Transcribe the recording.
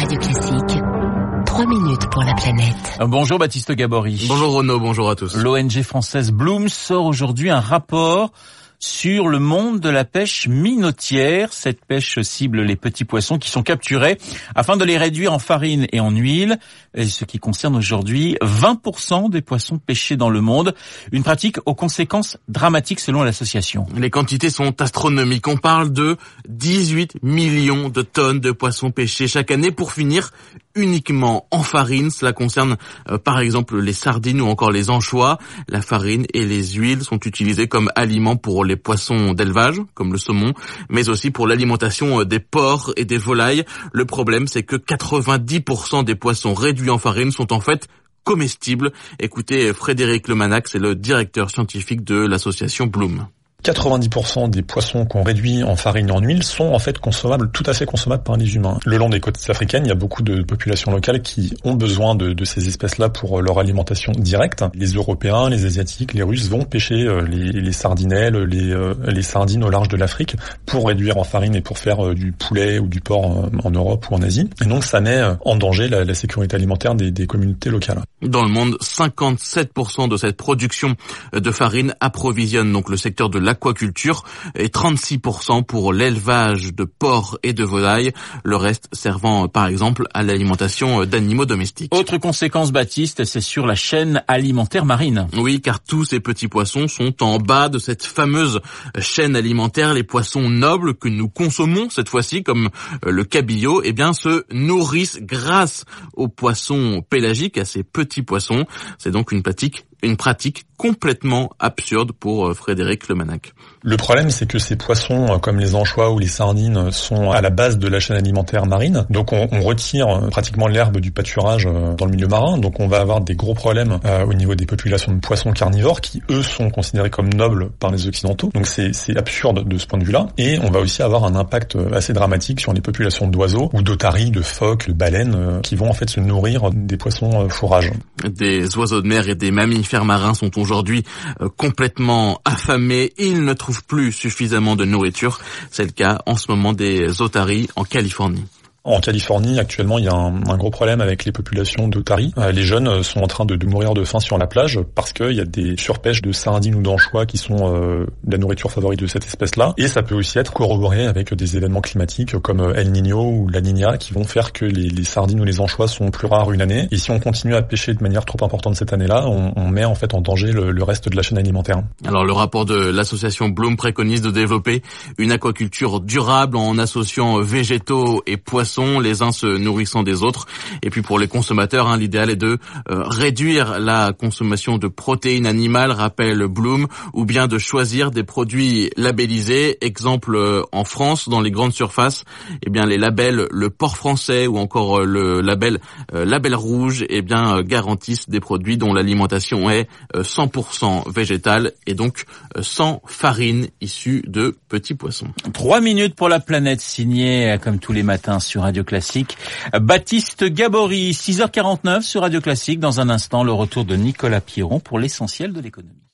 Radio Classique, 3 minutes pour la planète. Bonjour Baptiste Gabory. Bonjour Renaud, bonjour à tous. L'ONG française Bloom sort aujourd'hui un rapport sur le monde de la pêche minotière. Cette pêche cible les petits poissons qui sont capturés afin de les réduire en farine et en huile, et ce qui concerne aujourd'hui 20% des poissons pêchés dans le monde. Une pratique aux conséquences dramatiques selon l'association. Les quantités sont astronomiques. On parle de 18 millions de tonnes de poissons pêchés chaque année pour finir uniquement en farine. Cela concerne par exemple les sardines ou encore les anchois. La farine et les huiles sont utilisées comme aliments pour les poissons d'élevage, comme le saumon, mais aussi pour l'alimentation des porcs et des volailles. Le problème, c'est que 90% des poissons réduits en farine sont en fait comestibles. Écoutez Frédéric Lemanac, c'est le directeur scientifique de l'association Bloom. 90% des poissons qu'on réduit en farine et en huile sont en fait consommables, tout à fait consommables par les humains. Le long des côtes africaines, il y a beaucoup de populations locales qui ont besoin de ces espèces-là pour leur alimentation directe. Les Européens, les Asiatiques, les Russes vont pêcher les sardinelles, les sardines au large de l'Afrique pour réduire en farine et pour faire du poulet ou du porc en Europe ou en Asie. Et donc ça met en danger la sécurité alimentaire des communautés locales. Dans le monde, 57% de cette production de farine approvisionne donc le secteur de l'aquaculture et 36% pour l'élevage de porcs et de volailles, le reste servant par exemple à l'alimentation d'animaux domestiques. Autre conséquence, Baptiste, c'est sur la chaîne alimentaire marine. Oui, car tous ces petits poissons sont en bas de cette fameuse chaîne alimentaire. Les poissons nobles que nous consommons cette fois-ci, comme le cabillaud, se nourrissent grâce aux poissons pélagiques, à ces petits poissons. C'est donc une pratique complètement absurde pour Frédéric Lemanac. Le problème, c'est que ces poissons, comme les anchois ou les sardines, sont à la base de la chaîne alimentaire marine. Donc on retire pratiquement l'herbe du pâturage dans le milieu marin. Donc on va avoir des gros problèmes au niveau des populations de poissons carnivores qui, eux, sont considérés comme nobles par les Occidentaux. Donc c'est absurde de ce point de vue-là. Et on va aussi avoir un impact assez dramatique sur les populations d'oiseaux ou d'otaries, de phoques, de baleines, qui vont en fait se nourrir des poissons fourrages. Des oiseaux de mer et des mammifères marins sont aujourd'hui complètement affamés. Ils ne trouvent plus suffisamment de nourriture. C'est le cas en ce moment des otaries en Californie. En Californie, actuellement, il y a un gros problème avec les populations d'otaries. Les jeunes sont en train de mourir de faim sur la plage parce qu'il y a des surpêches de sardines ou d'anchois qui sont la nourriture favorite de cette espèce-là. Et ça peut aussi être corroboré avec des événements climatiques comme El Niño ou la Niña qui vont faire que les sardines ou les anchois sont plus rares une année. Et si on continue à pêcher de manière trop importante cette année-là, on met en fait en danger le reste de la chaîne alimentaire. Alors le rapport de l'association Bloom préconise de développer une aquaculture durable en associant végétaux et poissons, les uns se nourrissant des autres. Et puis pour les consommateurs, l'idéal est de réduire la consommation de protéines animales, rappelle Bloom, ou bien de choisir des produits labellisés. Exemple en France, dans les grandes surfaces, les labels Le Porc Français ou encore le label Rouge, garantissent des produits dont l'alimentation est 100% végétale et donc sans farine issue de petits poissons. 3 minutes pour la planète, signé comme tous les matins sur Radio Classique, Baptiste Gabory. 6h49 sur Radio Classique. Dans un instant, le retour de Nicolas Piron pour l'essentiel de l'économie.